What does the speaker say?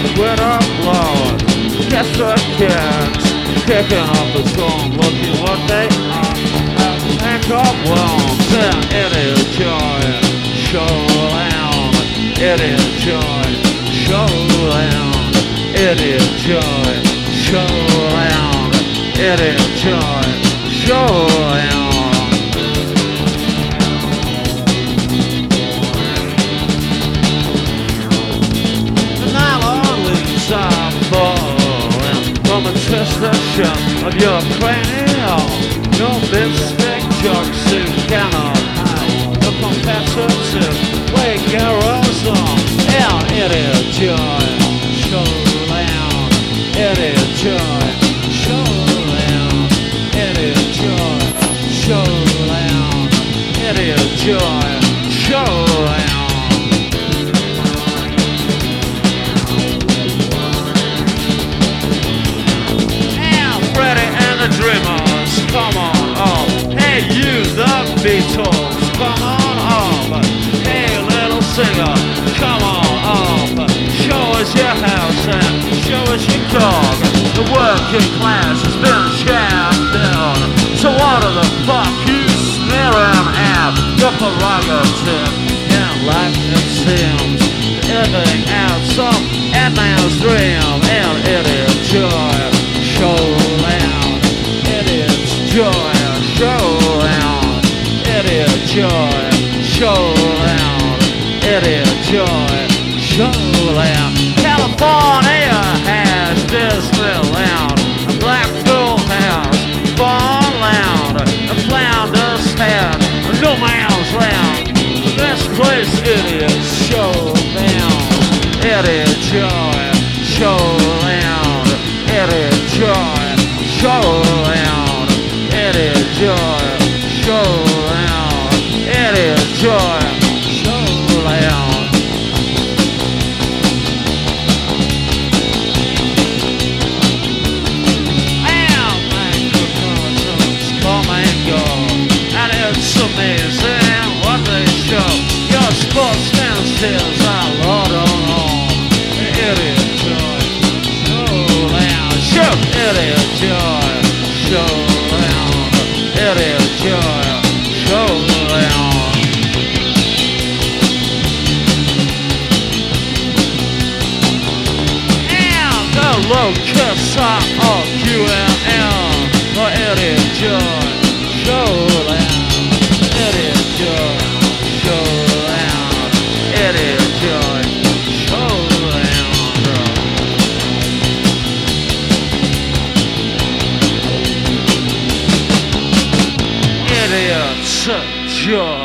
with a blower. Guess the kids kicking up a song, looking what they are. Pick up worms and it is joy. Showdown, it is joy. Showdown, it is joy. Showdown, it is joy. Showdown. I'm falling from a twistation of your cranium. Your lipstick jokes you cannot hide. The competitive plagiarism. And it is joy. Showdown. It is joy. Showdown. It is joy. Showdown. It is joy. Showdown. Dreamers, come on up. Hey, you, the Beatles, come on up. Hey, little singer, come on up. Show us your house and show us your dog. The working class has been shammed down. So what the fuck you sneering at? Your prerogative in life it seems. Living out some man's dream, and it is joy. Showdown. Joy, showdown, it is joy, showdown, it is joy, showdown. California has Disneyland, a Blackpool has Farmland, a Flanders had no man's land. This place it is showdown, it is joy, showdown, it is joy, showdown. It is joy, showdown. It is joy, showdown. And microcosms come and go, and it's amazing what they show. Your sportsman says I love them all. It is joy, showdown. Show, it is joy, showdown. It is joy, showdown. And the locusts are all QNL. For it is joy, showdown. It is joy, showdown. It is joy, showdown. It's joy.